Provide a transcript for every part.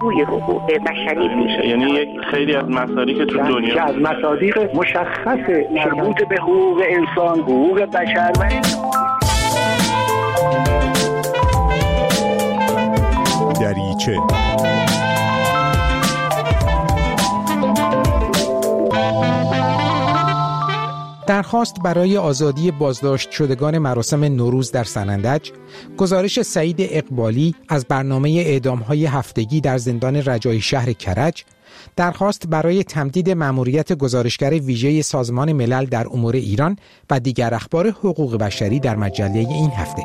پاسخگوی حقوق بشری میشه. یعنی یک خیلی از مصادیق که تو دنیا از مصادیق مشخص مربوط به حقوق انسان، حقوق بشر و دریچه. درخواست برای آزادی بازداشت شدگان مراسم نوروز در سنندج، گزارش سعید اقبالی از برنامه اعدام‌های هفتگی در زندان رجایی شهر کرج، درخواست برای تمدید مأموریت گزارشگر ویژه سازمان ملل در امور ایران و دیگر اخبار حقوق بشری در مجله این هفته.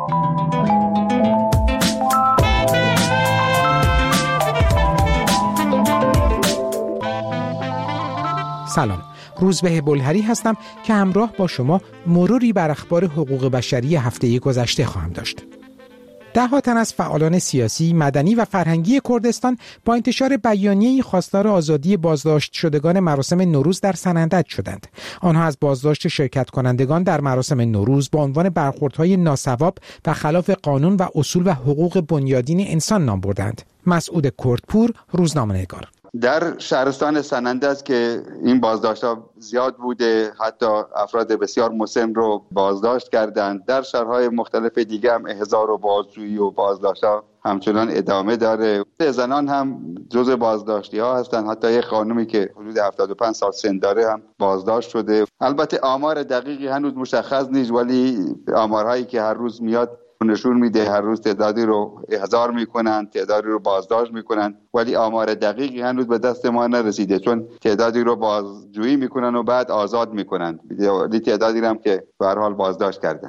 سلام، روزبه بلهری هستم که همراه با شما مروری بر اخبار حقوق بشری هفته گذشته خواهم داشت. ده‌ها تن از فعالان سیاسی، مدنی و فرهنگی کردستان با انتشار بیانیه‌ای خواستار آزادی بازداشت شدگان مراسم نوروز در سنندج شدند. آنها از بازداشت شرکت کنندگان در مراسم نوروز با عنوان برخوردهای ناصواب و خلاف قانون و اصول و حقوق بنیادین انسان نام بردند. مسعود کردپور، روزنامه‌نگار. در شهرستان سنندج که این بازداشت‌ها زیاد بوده، حتی افراد بسیار مسن رو بازداشت کردند. در شهرهای مختلف دیگه هم احضار و بازجویی و بازداشت‌ها همچنان ادامه داره. زنان هم جزء بازداشتی‌ها هستند. حتی یک خانمی که حدود 75 سال سن داره هم بازداشت شده. البته آمار دقیقی هنوز مشخص نیست، ولی آمارهایی که هر روز میاد نشون میده هر روز تعدادی رو احضار میکنن، تعدادی رو بازداشت میکنن، ولی آمار دقیقی هنوز به دست ما نرسیده، چون تعدادی رو بازجویی میکنن و بعد آزاد میکنن، ولی تعدادی هم که به هر حال بازداشت کردن.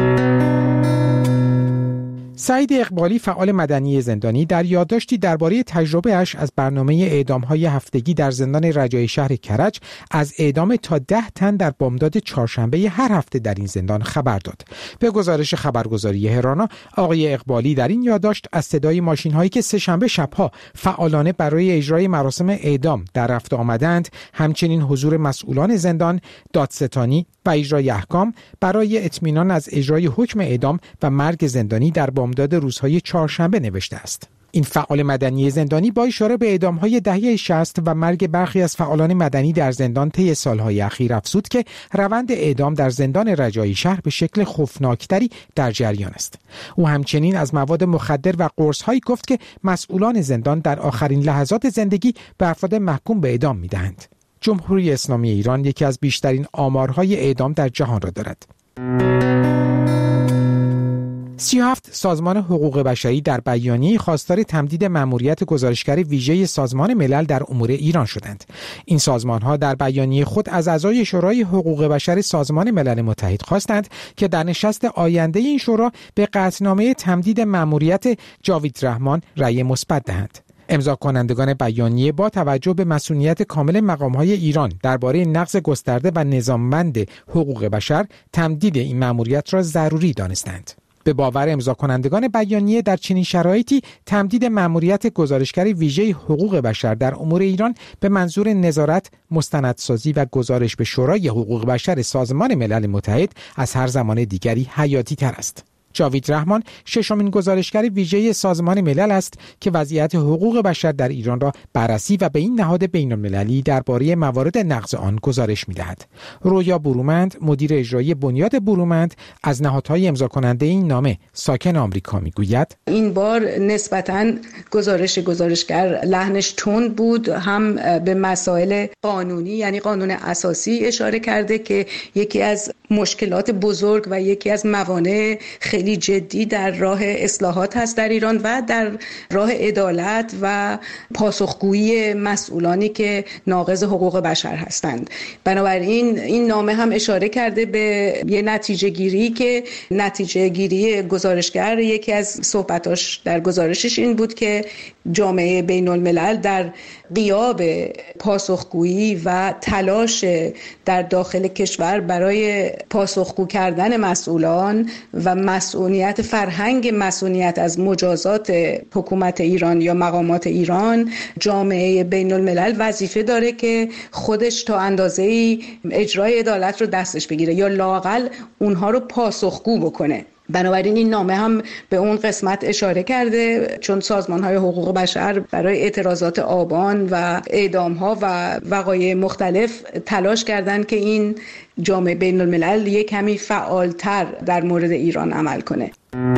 سعید اقبالی، فعال مدنی زندانی، در یادداشتی درباره تجربه‌اش از برنامه اعدام‌های هفتگی در زندان رجایی شهر کرج از اعدام تا 10 تن در بامداد چهارشنبه هر هفته در این زندان خبر داد. به گزارش خبرگزاری هرانا، آقای اقبالی در این یادداشت از صدای ماشین‌هایی که سه‌شنبه شب‌ها فعالانه برای اجرای مراسم اعدام در رفت آمدند، همچنین حضور مسئولان زندان، دادستانی و اجرای احکام برای اطمینان از اجرای حکم اعدام و مرگ زندانی در بامداد روزهای چهارشنبه نوشته است. این فعال مدنی زندانی با اشاره به اعدام‌های دهه 60 و مرگ برخی از فعالان مدنی در زندان طی سالهای اخیر افزود که روند اعدام در زندان رجایی شهر به شکل خوفناکتری در جریان است. او همچنین از مواد مخدر و قرص‌هایی گفت که مسئولان زندان در آخرین لحظات زندگی به افراد محکوم به اعدام می‌دهند. جمهوری اسلامی ایران یکی از بیشترین آمارهای اعدام در جهان را دارد. 37 سازمان حقوق بشری در بیانیه خواستار تمدید مأموریت گزارشگر ویژه سازمان ملل در امور ایران شدند. این سازمان‌ها در بیانیه خود از اعضای شورای حقوق بشر سازمان ملل متحد خواستند که در نشست آینده این شورا به قطعنامه تمدید مأموریت جاوید رحمان رأی مثبت دهند. امضا کنندگان بیانیه با توجه به مسئولیت کامل مقام‌های ایران درباره نقض گسترده و نظاممند حقوق بشر، تمدید این مأموریت را ضروری دانستند. به باور امضا کنندگان بیانیه در چنین شرایطی تمدید مأموریت گزارشگر ویژه حقوق بشر در امور ایران به منظور نظارت، مستندسازی و گزارش به شورای حقوق بشر سازمان ملل متحد از هر زمان دیگری حیاتی تر است. جاوید رحمان ششمین گزارشگر ویژه سازمان ملل است که وضعیت حقوق بشر در ایران را بررسی و به این نهاد بین‌المللی درباره موارد نقض آن گزارش می‌دهد. رویا برومند، مدیر اجرایی بنیاد برومند، از نهادهای امضا کننده این نامه ساکن آمریکا می‌گوید این بار نسبتاً گزارشگر لحنش تند بود، هم به مسائل قانونی یعنی قانون اساسی اشاره کرده که یکی از مشکلات بزرگ و یکی از موانع خیلی جدی در راه اصلاحات هست در ایران و در راه عدالت و پاسخگویی مسئولانی که ناقض حقوق بشر هستند. بنابراین این نامه هم اشاره کرده به یه نتیجه گیری که نتیجه گیری گزارشگر یکی از صحبتاش در گزارشش این بود که جامعه بین الملل در غیاب پاسخگویی و تلاش در داخل کشور برای پاسخگو کردن مسئولان و مسئولیت فرهنگ مسئولیت از مجازات حکومت ایران یا مقامات ایران، جامعه بین الملل وظیفه داره که خودش تا اندازه‌ای اجرای عدالت رو دستش بگیره یا لااقل اونها رو پاسخگو بکنه. بنابراین این نامه هم به اون قسمت اشاره کرده، چون سازمان‌های حقوق بشر برای اعتراضات آبان و اعدام‌ها و وقایع مختلف تلاش کردند که این جامعه بین‌الملل یک کمی فعالتر در مورد ایران عمل کنه.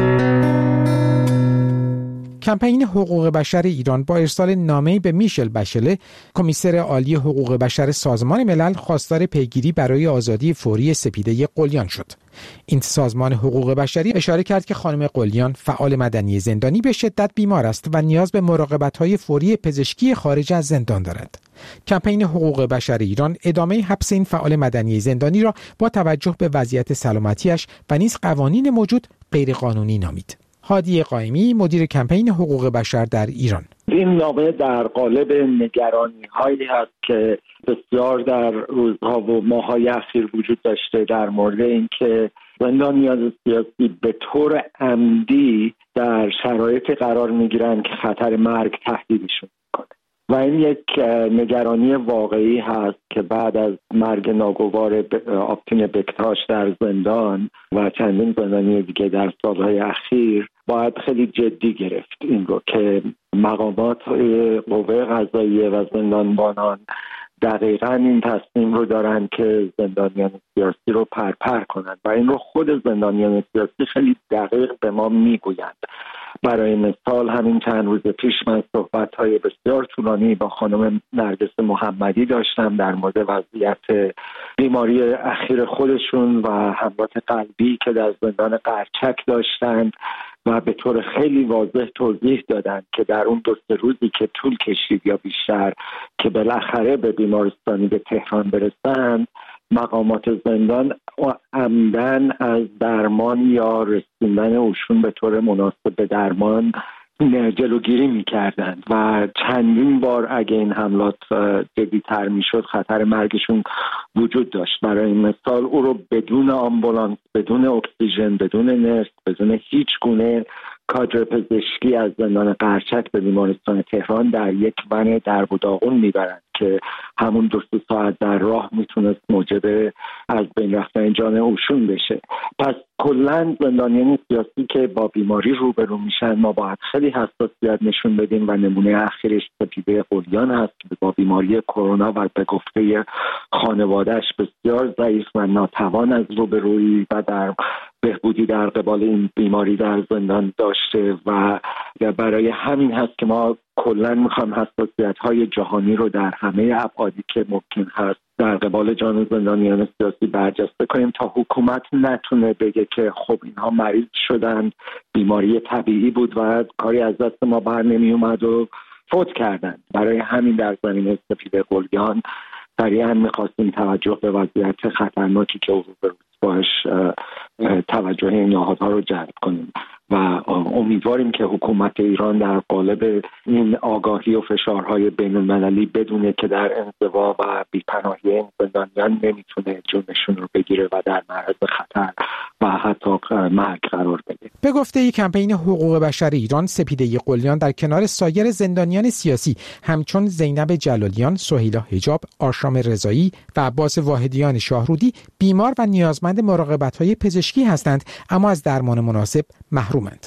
کمپین حقوق بشر ایران با ارسال نامه‌ای به میشل بشله، کمیسر عالی حقوق بشر سازمان ملل، خواستار پیگیری برای آزادی فوری سپیده قلیان شد. این سازمان حقوق بشری اشاره کرد که خانم قلیان فعال مدنی زندانی به شدت بیمار است و نیاز به مراقبت‌های فوری پزشکی خارج از زندان دارد. کمپین حقوق بشر ایران ادامه حبس این فعال مدنی زندانی را با توجه به وضعیت سلامتیش و نیز قوانین موجود غیرقانونی نامید. هادی قائمی، مدیر کمپین حقوق بشر در ایران: این نامه در قالب نگرانی‌هایی هست که بسیار در روزها و ماه‌های اخیر وجود داشته در مورد اینکه زندانیان سیاسی به طور عمدی در شرایطی قرار می‌گیرند که خطر مرگ تهدیدشون می‌کنه و این یک نگرانی واقعی هست که بعد از مرگ ناگوار آبتین بکتاش در زندان و چندین زندانی دیگه در سالهای اخیر باید خیلی جدی گرفت این رو که مقامات قوه قضاییه و زندانبانان دقیقاً این تصمیم رو دارن که زندانیان سیاسی رو پرپر کنند و این رو خود زندانیان سیاسی خیلی دقیق به ما میگویند. برای مثال همین چند روز پیش من صحبت‌های بسیار طولانی با خانم نرگس محمدی داشتم در مورد وضعیت بیماری اخیر خودشون و حملات قلبی که در زندان قرچک داشتند و به طور خیلی واضح توضیح دادند که در اون 2-3 روزی که طول کشید یا بیشتر که بالاخره به بیمارستانی به تهران برسند، مقامات زندان عمدن از درمان یا رسوندن اوشون به طور مناسب به درمان جلوگیری می‌کردند و چندین بار اگه این حملات جدی‌تر می‌شد خطر مرگشون وجود داشت. برای مثال او رو بدون آمبولانس، بدون اکسیژن، بدون نرس، بدون هیچ گونه کادر پزشکی از زندان قرچک به بیمارستان تهران در یک ون درب و داغون میبرند که همون 2-3 ساعت در راه میتونست موجب از بین رفتن جان اوشون بشه. پس کلا زندانیان سیاسی که با بیماری روبرو میشن ما باید خیلی حساسیت نشون بدیم و نمونه اخیرش سپیده قلیان هست که با بیماری کرونا و به گفته خانواده‌اش بسیار ضعیف و ناتوان از روبرویی و در بهبودی در قبال این بیماری در زندان داشته و برای همین هست که ما کلا میخوام حساسیت‌های جهانی رو در همه ابعادی که ممکن هست در قبال جان زندانیان سیاسی برجسته کنیم تا حکومت نتونه بگه که خب اینها مریض شدند، بیماری طبیعی بود و کاری از دست ما بر نمی اومد و فوت کردند. برای همین در زمینه سپیده قلیان سریعا میخواستیم توجه به وضعیت خطرناکی که روبروست باش توجه این نهادها رو جلب کنیم و امیدواریم که حکومت ایران در قالب این آگاهی و فشارهای بین المللی بدونه که در انزوا و بی‌پناهی این زندانیان نمیتونه جونشون رو بگیره و در معرض خطر و حتی مرگ قرار بده. به گفته کمپین حقوق بشر ایران، سپیده قلیان در کنار سایر زندانیان سیاسی همچون زینب جلالیان، سهیلا حجاب، آرشام رضایی و عباس واحدیان شاهرودی بیمار و نیازمند مراقبت‌های پزشکی هستند اما از درمان مناسب محرومند.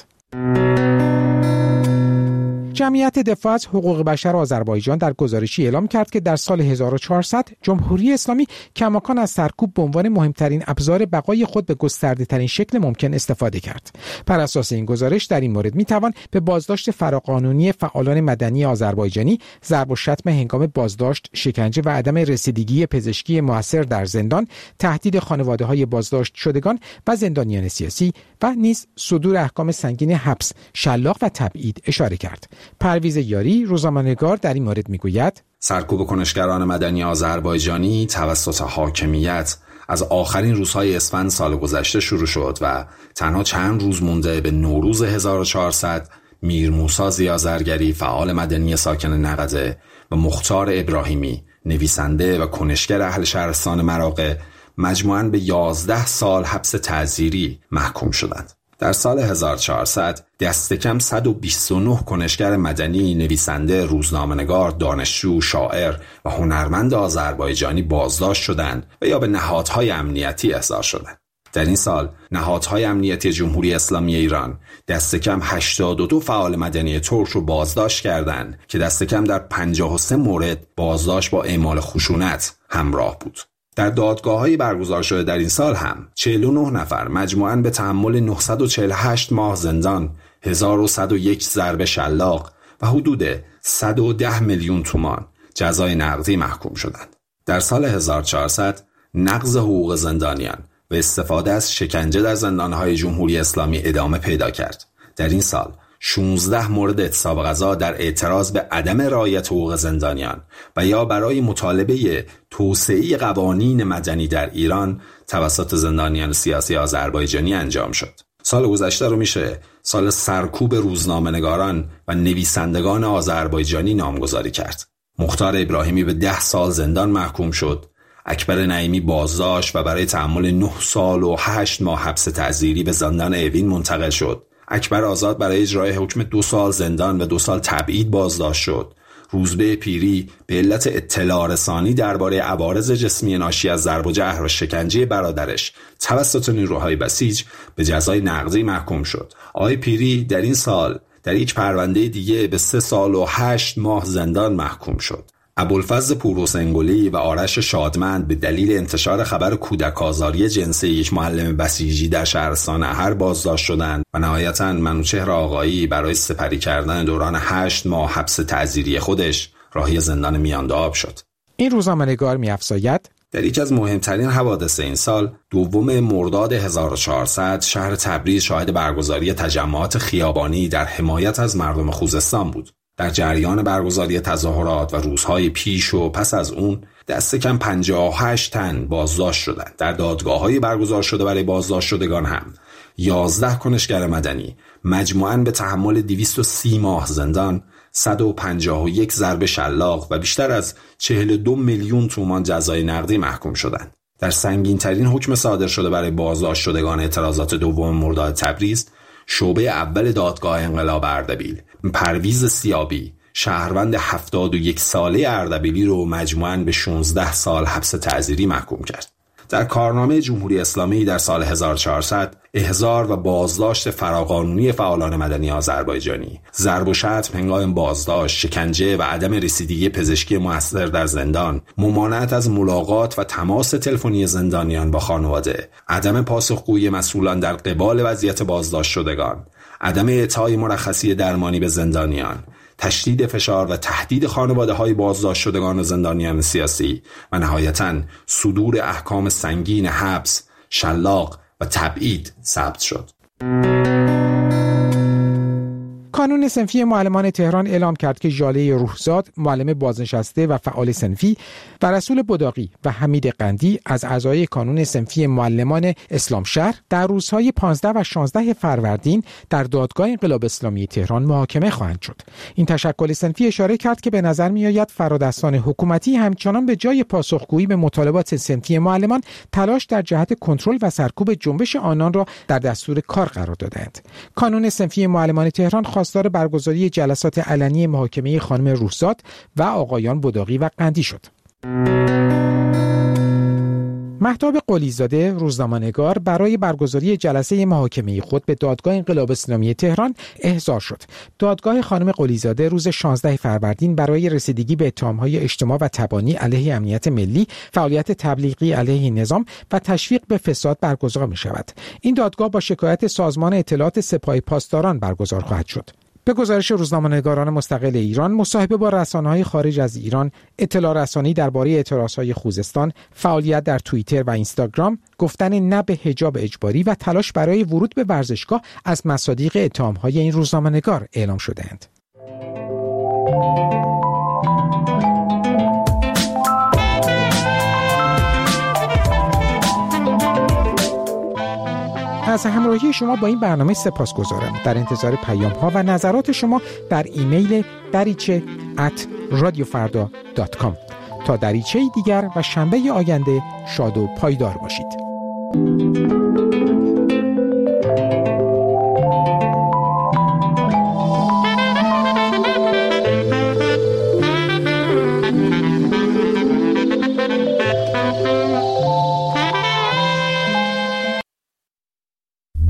جمعیت دفاع از حقوق بشر آذربایجان در گزارشی اعلام کرد که در سال 1400 جمهوری اسلامی کماکان از سرکوب به عنوان مهمترین ابزار بقای خود به گسترده‌ترین شکل ممکن استفاده کرد. بر اساس این گزارش در این مورد میتوان به بازداشت فراقانونی فعالان مدنی آذربایجانی، ضرب و شتم هنگام بازداشت، شکنجه و عدم رسیدگی پزشکی موثر در زندان، تهدید خانواده‌های بازداشت شدگان و زندانیان سیاسی و نیز صدور احکام سنگین حبس، شلاق و تبعید اشاره کرد. پرویز یاری، روزنامه‌نگار، در این مورد میگوید سرکوب کنشگران مدنی آذربایجانی توسط حاکمیت از آخرین روزهای اسفند سال گذشته شروع شد و تنها چند روز مونده به نوروز 1400 میر موسی ضیازرگری، فعال مدنی ساکن نقده، و مختار ابراهیمی، نویسنده و کنشگر اهل شهرستان مراغه، مجموعاً به 11 سال حبس تعزیری محکوم شدند. در سال 1400 دست کم 129 کنشگر مدنی، نویسنده، روزنامه‌نگار، دانشجو، شاعر و هنرمند آذربایجانی بازداشت شدند و یا به نهادهای امنیتی احضار شدند. در این سال نهادهای امنیتی جمهوری اسلامی ایران دست کم 82 فعال مدنی ترک رو بازداشت کردند که دست کم در 53 مورد بازداشت با اعمال خشونت همراه بود. در دادگاه‌های برگزار شده در این سال هم 49 نفر مجموعاً به تحمل 948 ماه زندان، 1101 ضرب شلاق و حدود 110 میلیون تومان جزای نقدی محکوم شدند. در سال 1400 نقض حقوق زندانیان و استفاده از شکنجه در زندانهای جمهوری اسلامی ادامه پیدا کرد. در این سال 16 مورد اعتصاب غذا در اعتراض به عدم رعایت حقوق زندانیان و یا برای مطالبه توسعه قوانین مدنی در ایران توسط زندانیان سیاسی آذربایجانی انجام شد. سال گذشته رو میشه سال سرکوب روزنامه‌نگاران و نویسندگان آذربایجانی نامگذاری کرد. مختار ابراهیمی به 10 سال زندان محکوم شد. اکبر نعیمی بازداشت و برای تحمل 9 سال و 8 ماه حبس تعزیری به زندان اوین منتقل شد. اکبر آزاد برای اجرای حکم 2 سال زندان و 2 سال تبعید بازداشت شد. روزبه پیری به علت اطلاع رسانی درباره عوارض جسمی ناشی از ضرب و جرح و شکنجه برادرش توسط نیروهای بسیج به جزای نقدی محکوم شد. آقای پیری در این سال در یک پرونده دیگه به 3 سال و 8 ماه زندان محکوم شد. ابوالفضل پوروسنگلی و آرش شادمند به دلیل انتشار خبر کودک آزاری جنسی یک معلم بسیجی در شهرستان احر بازداشت شدند و نهایتاً منوچهر آقایی برای سپری کردن دوران 8 ماه حبس تعزیری خودش راهی زندان میانده آب شد. این روزنامه‌نگار می‌افزاید در یکی از مهمترین حوادث این سال، 2 مرداد 1400 شهر تبریز شاهد برگزاری تجمعات خیابانی در حمایت از مردم خوزستان بود. در جریان برگزاری تظاهرات و روزهای پیش و پس از اون دست کم 58 تن بازداشت شدند. در دادگاه‌های برگزار شده برای بازداشت شدگان هم 11 کنشگر مدنی مجموعاً به تحمل 230 ماه زندان، 151 ضرب شلاق و بیشتر از 42 میلیون تومان جزای نقدی محکوم شدند. در سنگین‌ترین حکم صادر شده برای بازداشت شدگان اعتراضات 2 مرداد تبریز، شعبه اول دادگاه انقلاب اردبیل پرویز سیابی شهروند 71 ساله اردبیلی رو مجموعاً به 16 سال حبس تعزیری محکوم کرد. در کارنامه جمهوری اسلامی در سال 1400 احضار و بازداشت فراقانونی فعالان مدنی آذربایجانی، ضرب و شتم هنگام بازداشت، شکنجه و عدم رسیدگی پزشکی مؤثر در زندان، ممانعت از ملاقات و تماس تلفنی زندانیان با خانواده، عدم پاسخگویی مسئولان در قبال وضعیت بازداشت شدگان، عدم اعطای مرخصی درمانی به زندانیان، تشدید فشار و تهدید خانواده‌های بازداشت شدگان و زندانیان سیاسی و نهایتاً صدور احکام سنگین حبس، شلاق و تبعید ثبت شد. کانون صنفی معلمان تهران اعلام کرد که ژاله روحزاد، معلم بازنشسته و فعال صنفی، و رسول بداقی و حمید قندی از اعضای کانون صنفی معلمان اسلام شهر در روزهای 15 و 16 فروردین در دادگاه انقلاب اسلامی تهران محاکمه خواهند شد. این تشکل صنفی اشاره کرد که به نظر می‌آید فرادستان حکومتی همچنان به جای پاسخگویی به مطالبات صنفی معلمان، تلاش در جهت کنترل و سرکوب جنبش آنان را در دستور کار قرار دادند. کانون صنفی معلمان تهران خواستار برگزاری جلسات علنی محاکمه خانم روحزاد و آقایان بداقی و قندی شد. مهتاب قلیزاده روزنامه‌نگار برای برگزاری جلسه محاکمه خود به دادگاه انقلاب اسلامی تهران احضار شد. دادگاه خانم قلیزاده روز 16 فروردین برای رسیدگی به اتهام‌های اجتماع و تبانی علیه امنیت ملی، فعالیت تبلیغی علیه نظام و تشویق به فساد برگزار می‌شود. این دادگاه با شکایت سازمان اطلاعات سپاه پاسداران برگزار خواهد شد. به گزارش روزنامه‌نگاران مستقل ایران، مصاحبه با رسانه‌های خارج از ایران، اطلاع رسانی درباره اعتراض‌های خوزستان، فعالیت در توییتر و اینستاگرام، گفتن نه به حجاب اجباری و تلاش برای ورود به ورزشگاه از مصادیق اتهام‌های این روزنامه‌نگار اعلام شده‌اند. از همراهی شما با این برنامه سپاسگزارم. در انتظار پیام‌ها و نظرات شما در ایمیل dariche@radiofarda.com. تا دریچه دیگر و شنبه آینده شاد و پایدار باشید.